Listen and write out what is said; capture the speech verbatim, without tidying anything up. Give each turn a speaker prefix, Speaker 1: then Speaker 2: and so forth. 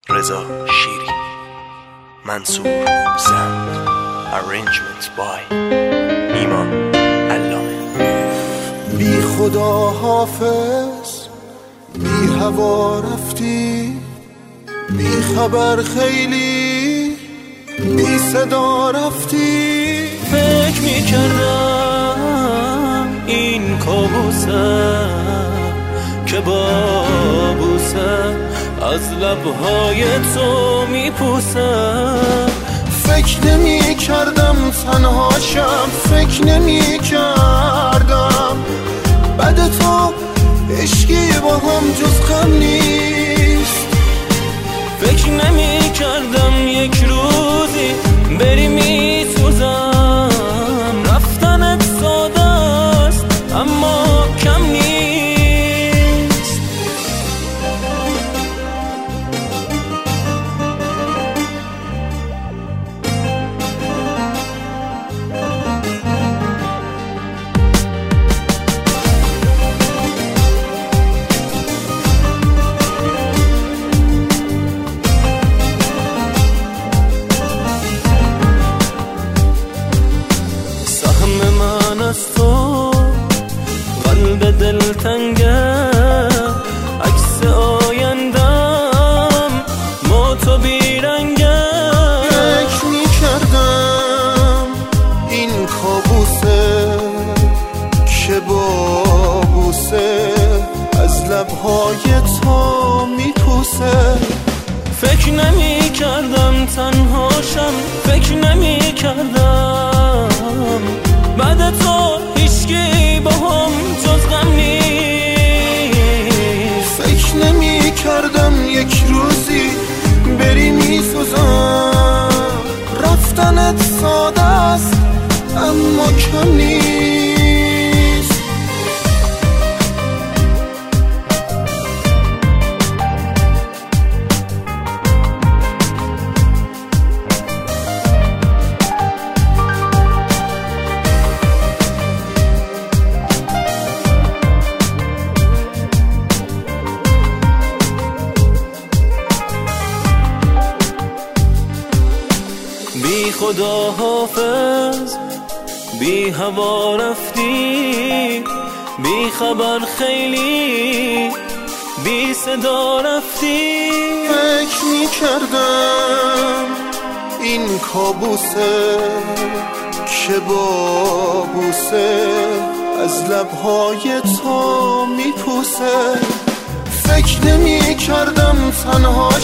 Speaker 1: رضا شیری. منصور زند. Arrangement by نیما علامه.
Speaker 2: بی خدا حافظ، بی هوا رفتی، بی خبر خیلی، بی صدا رفتی.
Speaker 3: فکر میکردم این کابوسه که بابوسه از لبهای تو میپوسه.
Speaker 2: فکر نمی کردم تنهاشم، فکر نمی کردم بعد تو عشقی با هم جز غم نیست.
Speaker 3: فکر نمی کردم یک روزی بری میسوزم. رفتنت ساده است اما کم نیست. از تو قلب دلتنگه، عکس آیندم ما تو بیرنگه.
Speaker 2: فکر می کردم این کابوسه که بابوسه از لبهای تو میپوسه.
Speaker 3: فکر نمی کردم تنهاشم، فکر نمی کردم بعد تو هیچکی با هم جز غم نیست.
Speaker 2: فکر نمی کردم یک روزی بری میسوزم. رفتنت ساده است اما کم نیست.
Speaker 3: بی خدا حافظ، بی هوا رفتی، بی خبر خیلی، بی صدا رفتی.
Speaker 2: فکر می کردم این کابوسه که بابوسه از لبهای تو میپوسه. فکر نمی کردم تنها